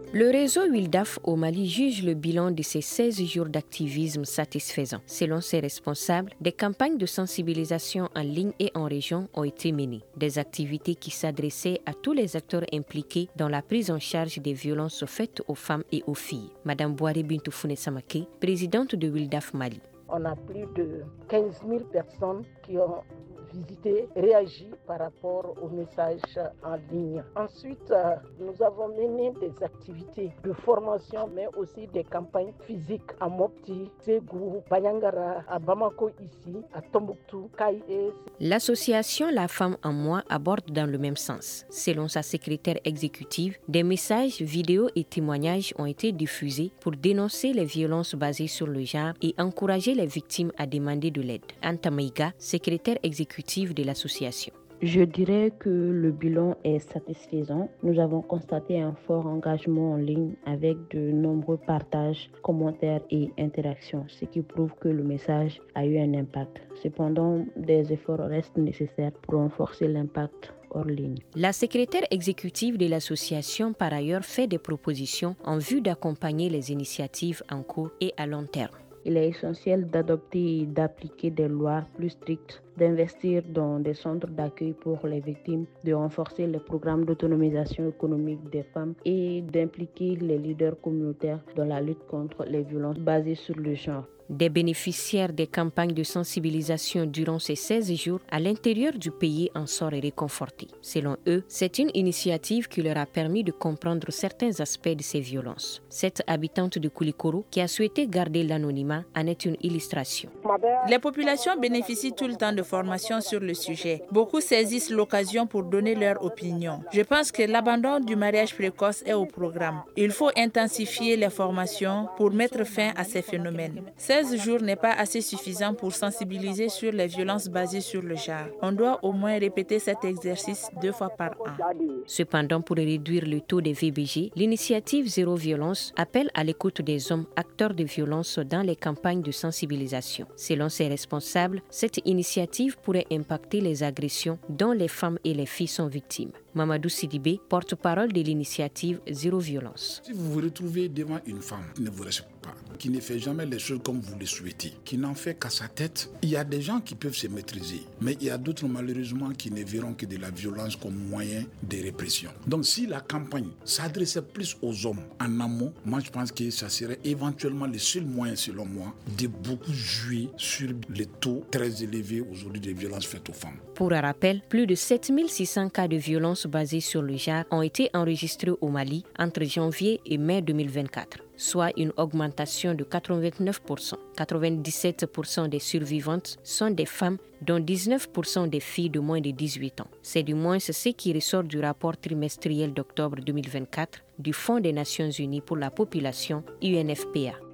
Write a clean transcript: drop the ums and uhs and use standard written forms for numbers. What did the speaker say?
Le réseau WILDAF au Mali juge le bilan de ces 16 jours d'activisme satisfaisant. Selon ses responsables, des campagnes de sensibilisation en ligne et en région ont été menées. Des activités qui s'adressaient à tous les acteurs impliqués dans la prise en charge des violences faites aux femmes et aux filles. Madame Boare Bintou Founé Samake, présidente de WILDAF Mali. On a plus de 15 000 personnes qui ont visité, réagi par rapport aux messages en ligne. Ensuite, nous avons mené des activités de formation, mais aussi des campagnes physiques à Mopti, Ségou, Bayangara, à Bamako ici, à Tombouctou, Kaïé. L'association La Femme en Moi aborde dans le même sens. Selon sa secrétaire exécutive, des messages, vidéos et témoignages ont été diffusés pour dénoncer les violences basées sur le genre et encourager les victimes à demander de l'aide. Anta Maïga, secrétaire exécutive de l'association. Je dirais que le bilan est satisfaisant. Nous avons constaté un fort engagement en ligne avec de nombreux partages, commentaires et interactions, ce qui prouve que le message a eu un impact. Cependant, des efforts restent nécessaires pour renforcer l'impact hors ligne. La secrétaire exécutive de l'association, par ailleurs, fait des propositions en vue d'accompagner les initiatives en cours et à long terme. Il est essentiel d'adopter et d'appliquer des lois plus strictes, d'investir dans des centres d'accueil pour les victimes, de renforcer les programmes d'autonomisation économique des femmes et d'impliquer les leaders communautaires dans la lutte contre les violences basées sur le genre. Des bénéficiaires des campagnes de sensibilisation durant ces 16 jours à l'intérieur du pays en sortent réconfortés. Selon eux, c'est une initiative qui leur a permis de comprendre certains aspects de ces violences. Cette habitante de Koulikoro, qui a souhaité garder l'anonymat, en est une illustration. Les populations bénéficient tout le temps de formations sur le sujet. Beaucoup saisissent l'occasion pour donner leur opinion. Je pense que l'abandon du mariage précoce est au programme. Il faut intensifier les formations pour mettre fin à ces phénomènes. 16 jours n'est pas assez suffisant pour sensibiliser sur les violences basées sur le genre. On doit au moins répéter cet exercice 2 fois par an. Cependant, pour réduire le taux des VBG, l'initiative Zéro Violence appelle à l'écoute des hommes acteurs de violence dans les campagnes de sensibilisation. Selon ses responsables, cette initiative pourrait impacter les agressions dont les femmes et les filles sont victimes. Mamadou Sidibé, porte-parole de l'initiative Zéro Violence. Si vous vous retrouvez devant une femme qui ne vous respecte pas, qui ne fait jamais les choses comme vous les souhaitez, qui n'en fait qu'à sa tête, il y a des gens qui peuvent se maîtriser, mais il y a d'autres malheureusement qui ne verront que de la violence comme moyen de répression. Donc si la campagne s'adressait plus aux hommes en amont, moi je pense que ça serait éventuellement le seul moyen selon moi de beaucoup jouer sur les taux très élevés aujourd'hui de violences faites aux femmes. Pour un rappel, plus de 7600 cas de violences basées sur le genre ont été enregistrés au Mali entre janvier et mai 2024, soit une augmentation de 89%. 97% des survivantes sont des femmes, dont 19% des filles de moins de 18 ans. C'est du moins ce qui ressort du rapport trimestriel d'octobre 2024 du Fonds des Nations Unies pour la population, UNFPA.